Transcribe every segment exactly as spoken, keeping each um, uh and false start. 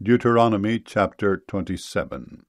Deuteronomy chapter twenty-seven.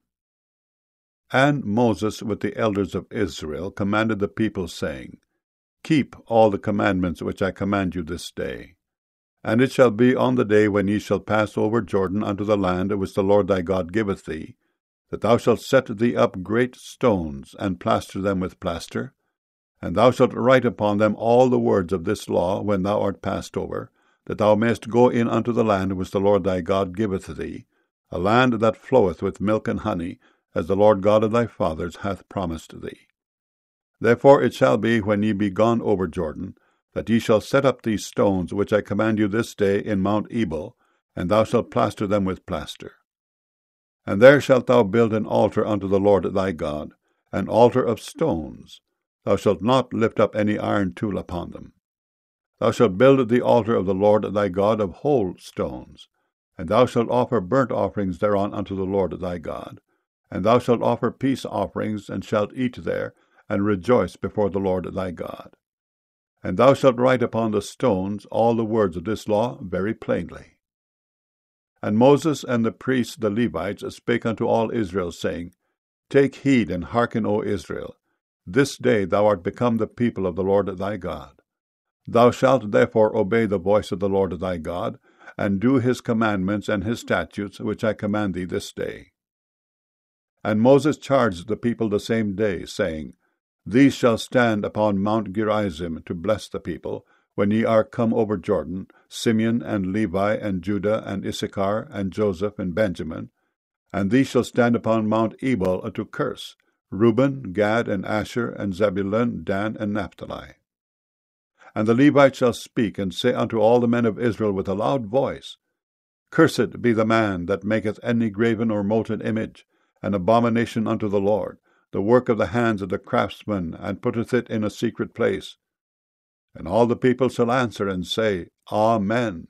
And Moses with the elders of Israel commanded the people, saying, Keep all the commandments which I command you this day. And it shall be on the day when ye shall pass over Jordan unto the land which the Lord thy God giveth thee, that thou shalt set thee up great stones, and plaster them with plaster, and thou shalt write upon them all the words of this law when thou art passed over, that thou mayest go in unto the land which the Lord thy God giveth thee, a land that floweth with milk and honey, as the Lord God of thy fathers hath promised thee. Therefore it shall be, when ye be gone over Jordan, that ye shall set up these stones which I command you this day in Mount Ebal, and thou shalt plaster them with plaster. And there shalt thou build an altar unto the Lord thy God, an altar of stones. Thou shalt not lift up any iron tool upon them. Thou shalt build the altar of the Lord thy God of whole stones, and thou shalt offer burnt offerings thereon unto the Lord thy God, and thou shalt offer peace offerings, and shalt eat there, and rejoice before the Lord thy God. And thou shalt write upon the stones all the words of this law very plainly. And Moses and the priests the Levites spake unto all Israel, saying, Take heed and hearken, O Israel. This day thou art become the people of the Lord thy God. Thou shalt therefore obey the voice of the Lord thy God, and do his commandments and his statutes, which I command thee this day. And Moses charged the people the same day, saying, These shall stand upon Mount Gerizim to bless the people, when ye are come over Jordan, Simeon and Levi and Judah and Issachar and Joseph and Benjamin. And these shall stand upon Mount Ebal to curse, Reuben, Gad, and Asher, and Zebulun, Dan, and Naphtali. And the Levites shall speak, and say unto all the men of Israel with a loud voice, Cursed be the man that maketh any graven or molten image, an abomination unto the Lord, the work of the hands of the craftsman, and putteth it in a secret place. And all the people shall answer and say, Amen.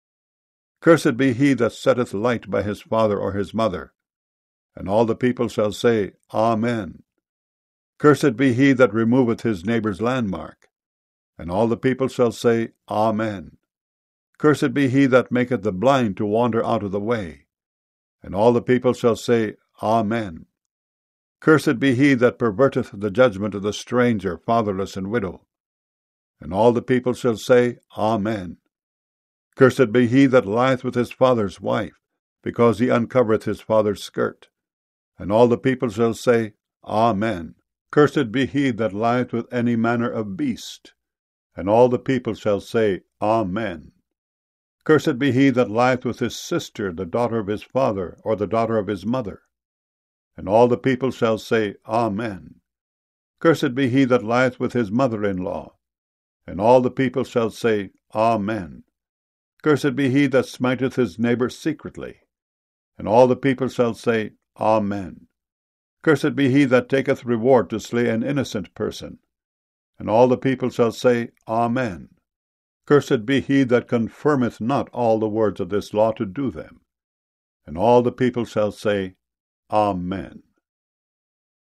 Cursed be he that setteth light by his father or his mother. And all the people shall say, Amen. Cursed be he that removeth his neighbour's landmark. And all the people shall say, Amen. Cursed be he that maketh the blind to wander out of the way. And all the people shall say, Amen. Cursed be he that perverteth the judgment of the stranger, fatherless, and widow. And all the people shall say, Amen. Cursed be he that lieth with his father's wife, because he uncovereth his father's skirt. And all the people shall say, Amen. Cursed be he that lieth with any manner of beast. And all the people shall say, Amen. Cursed be he that lieth with his sister, the daughter of his father, or the daughter of his mother. And all the people shall say, Amen. Cursed be he that lieth with his mother-in-law. And all the people shall say, Amen. Cursed be he that smiteth his neighbour secretly. And all the people shall say, Amen. Cursed be he that taketh reward to slay an innocent person. And all the people shall say, Amen. Cursed be he that confirmeth not all the words of this law to do them. And all the people shall say, Amen.